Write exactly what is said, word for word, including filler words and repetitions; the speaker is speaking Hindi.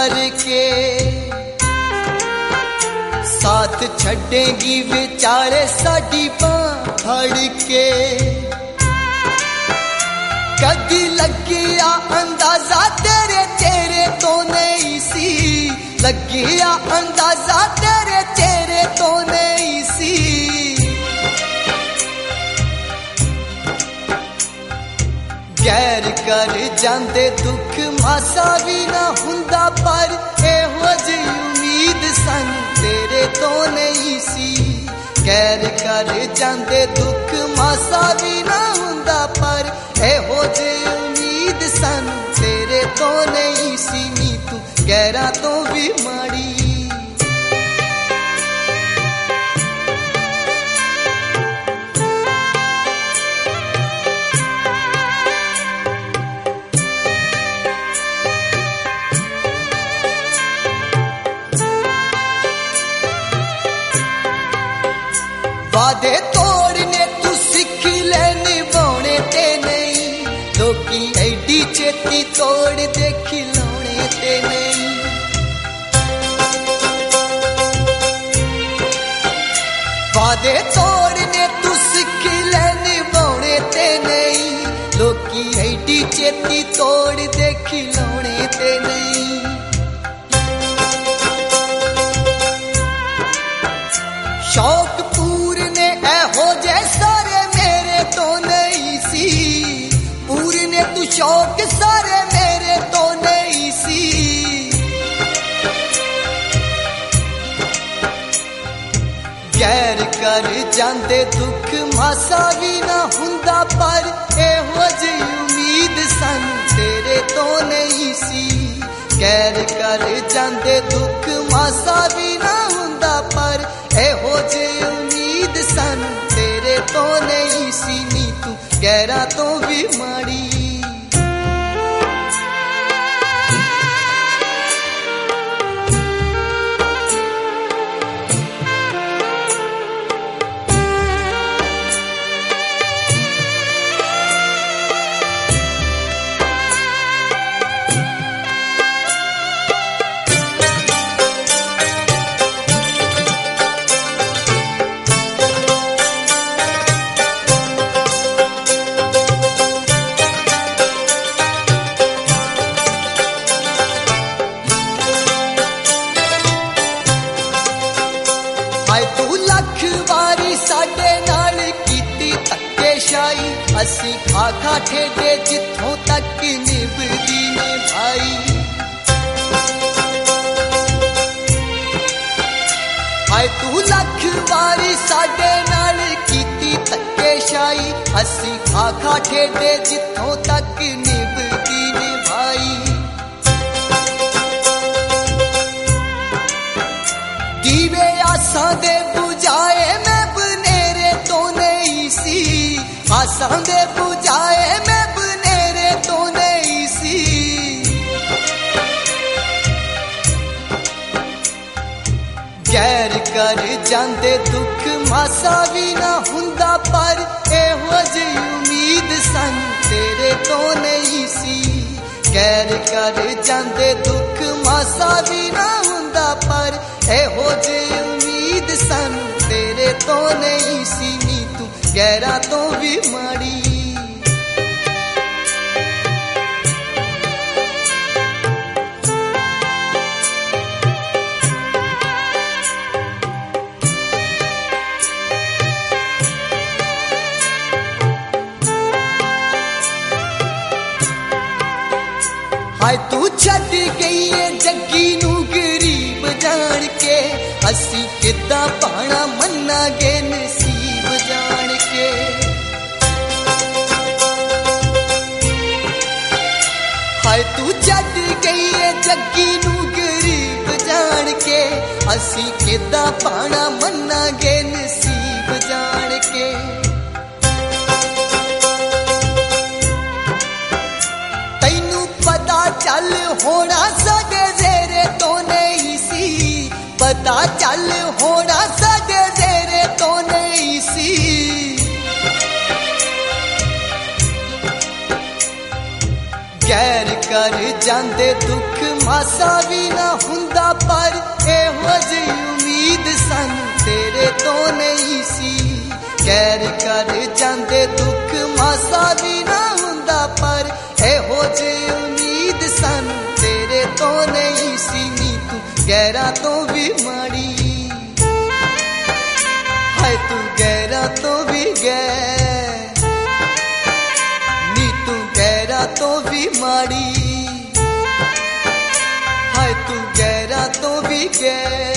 करके साथ छड़ेगी विचारे साडी बांह फड़ के। कदी लगिया अंदाजा तेरे चेहरे तो नहीं सी, लगिया अंदाजा तेरे चेहरे तो नहीं सी। गैर कर जांदे दुख मासा भी ना हुंदा, पर एहो जी उम्मीद सन तेरे तो नहीं सी। गैर कर जांदे दुख मासा भी ना हुंदा, पर एहो जी उम्मीद सन तेरे तो नहीं सी। नी तू गैरा तो भी माड़ी, वादे तोड़ने तू सीख ले निभाने ते नहीं, लोकी ऐडी चेती तोड़ दे खिलौने ते नहीं। वादे तोड़ने तू सीख ले निभाने ते नहीं, लोकी ऐडी चेती तोड़ दे खिलौने ते नहीं। शौक पूरने ऐहो जैसारे मेरे तो नहीं सी, पूरने तू शौक सारे मेरे तो नहीं सी। गैर कर जांदे दुख मासा भी ना हुंदा, पर एहो जी उम्मीद सन तेरे तो नहीं सी। गैर कर जांदे दुख मासा भी ना हुंदा, पर एहो जी उम्मीद सन तेरे तो नहीं सी। नी तू गैरा तो भी माड़ी, असी खा खा ठेडे जिथों तक निभदी ने भाई। हाय तू लख वारी साडे नाल कीती धक्केशाही, असी खा खा ठेडे जिथों तक निभदी ने भाई। दीवे आसां दे बुझाए मैं बनेरे तो नहीं सी, आसां दे बुझाए मैं बनेरे तो नहीं सी। गैर कर जांदे दुख मासा भी ना हुंदा, पर एहो जी उम्मीद सन तेरे तो नहीं सी। गैर कर जांदे दुख मासा भी ना हुंदा, पर एहो जी उम्मीद सन तेरे तो नहीं सी। नी तू गैरा तो भी माड़ी, हाय तू छड़ गई है जग्गी नू गरीब जान के, असी किदा पाना मन्ना गे नसीब जान के। हाय तू छड़ गई है जग्गी नू गरीब जान के, असी किदा पाना मन्ना गे नसीब जान के। तैनू पता चल होना साडे जेरे तो नहीं सी, पता चल होना साडे जेरे तो नहीं सी। गैर कर जांदे दुख मासा भी ना हुंदा पर एहो जी उम्मीद सानू तेरे तो नहीं सी। गैर कर जांदे दुख मासा भी ना हुंदा पर एहो जी उम्मीद सानू तेरे तो नहीं सी। नी तू गैरा तो भी माड़ी हाय तू गैरा तो भी गैर नी तू गैरा तो भी माड़ी हाय तू गैरा तो भी गैर।